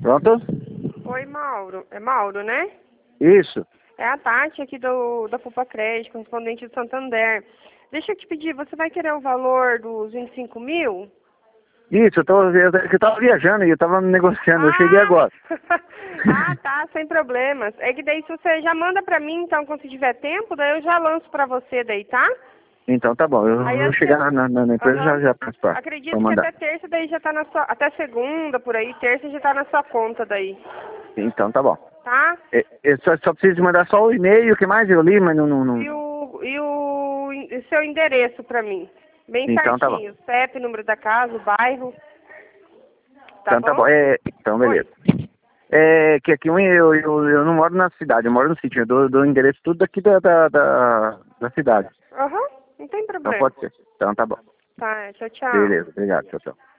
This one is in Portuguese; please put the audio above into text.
Pronto? Oi, Mauro. É Mauro, né? Isso. É a Tati aqui da Pupa Crédito, correspondente do Santander. Deixa eu te pedir, você vai querer o valor dos 25 mil? Isso, eu tava viajando e eu tava negociando, eu cheguei agora. Ah, tá, sem problemas. É que daí se você já manda pra mim, então, quando você tiver tempo, daí eu já lanço pra você daí, tá? Então tá bom, eu Aí vou chegar na empresa Aham. já peço pra Acredito que mandar. até terça daí já tá na sua... Até segunda, por aí, terça já tá na sua conta daí, Então tá bom. tá? Eu só preciso mandar só o e-mail, o que mais eu li, mas não. E o seu endereço pra mim. Bem Então tá bom. certinho. CEP, número da casa, o bairro. Tá Então tá bom? bom. Então Oi. beleza. Que aqui eu não moro na cidade, eu moro no sítio, eu dou o endereço tudo daqui da cidade. Aham, não tem Então problema. pode ser. Então tá bom. Tá, tchau, tchau. Beleza, obrigado, tchau, tchau.